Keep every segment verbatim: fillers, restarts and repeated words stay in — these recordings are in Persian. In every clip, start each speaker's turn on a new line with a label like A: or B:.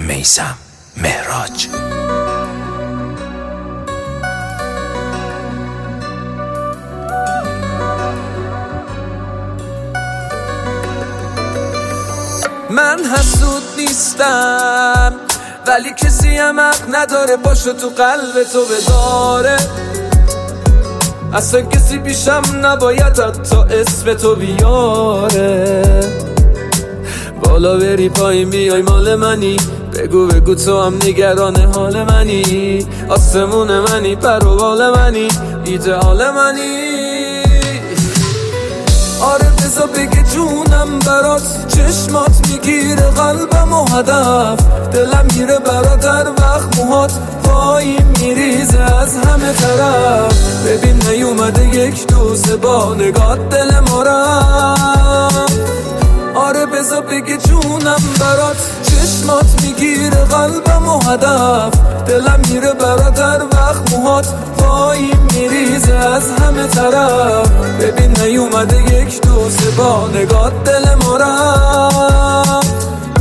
A: میثم مهراج.
B: من حسود نیستم ولی کسی هم حق نداره باشو تو قلب تو بداره. اصلا کسی پیشم نباید حتی اسم تو بیاره. بالا بری پایین بیای مال منی، بگو بگو تو هم نگران حال منی. آسمون منی، پر و بال منی، ایدئال منی. آره بذار بگه جونم برات، چشمات میگیره قلبم و هدف. دلم میره برات هر وقت موهات پایین میریزه از همه طرف. ببین نیومده یک دوسه با نگات دل ما رفت. آره بذار بگه جونم برات، چشمات میگیره قلبم و هدف. دلم میره برات هر وقت موهات پایین میریزه از همه طرف. ببین نیومده یک دوسه با نگات دل ما رفت.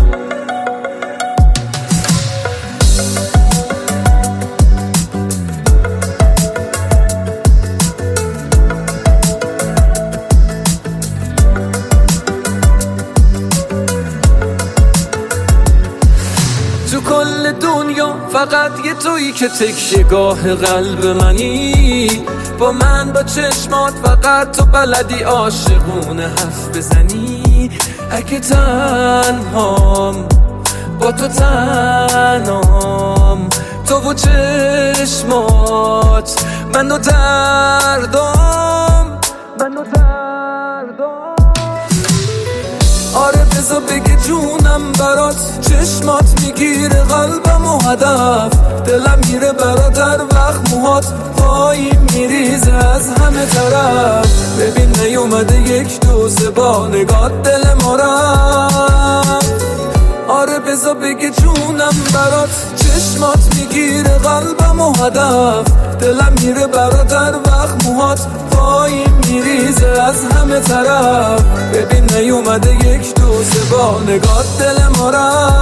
B: تو کل دنیا فقط یه تویی که تکیه‌گاه قلب منی. با من با چشمات فقط تو بلدی عاشقونه حرف بزنی. اگه تنهام با تو تنهام، تو و چشمات من و دردام، من و دردام. آره بذار بگه جونم برات، چشمات میگیره قلبم و هدف. دلم میره برات هر وقت موهات پایین میریزه از همه طرف. ببین نیومده یک دوسه با نگات دل ما رفت. آره بذار بگه جونم برات، چشمات میگیره قلبم و هدف. دلم میره برات هر وقت موهات پایین میریزه از همه طرف. ببین نیومده یک دوسه با نگات دل ما رفت.